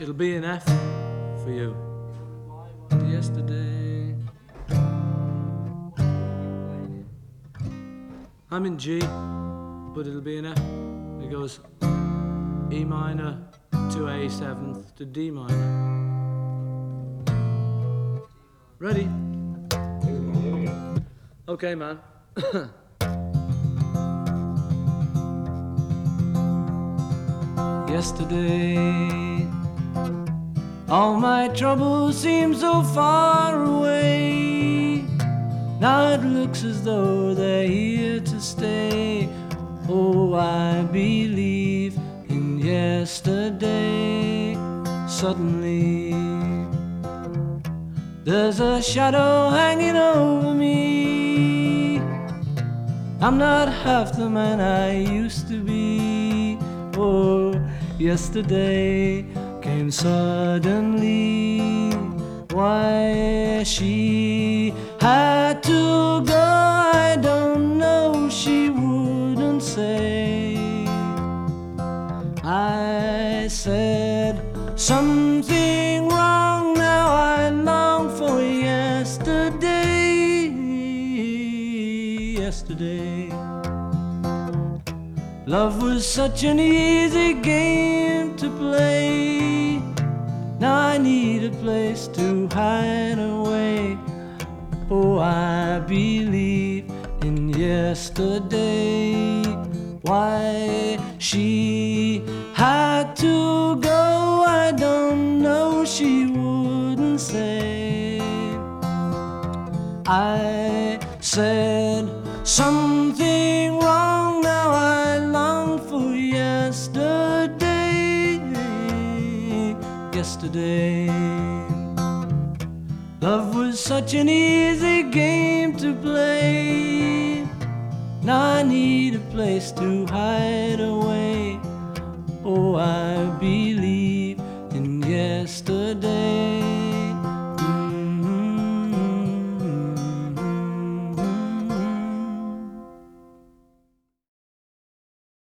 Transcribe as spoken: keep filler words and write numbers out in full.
It'll be an F for you. Yesterday. I'm in G, but it'll be an F. It goes E minor to A seventh to D minor. Ready? Okay, man. Yesterday, all my troubles seem so far away. Now it looks as though they're here to stay. Oh, I believe in yesterday. Suddenly, there's a shadow hanging over me. I'm not half the man I used to be. Oh, yesterday came suddenly. Why she had to go, I don't know, she wouldn't say. I said something wrong, now I long for yesterday. Yesterday, love was such an easy game to play. Now I need a place to hide away. Oh, I believe in yesterday. Why she had to go, I don't know, she wouldn't say. I said something wrong, now I long for yesterday. Yesterday, love was such an easy game to play. Now I need a place to hide away. Oh, I be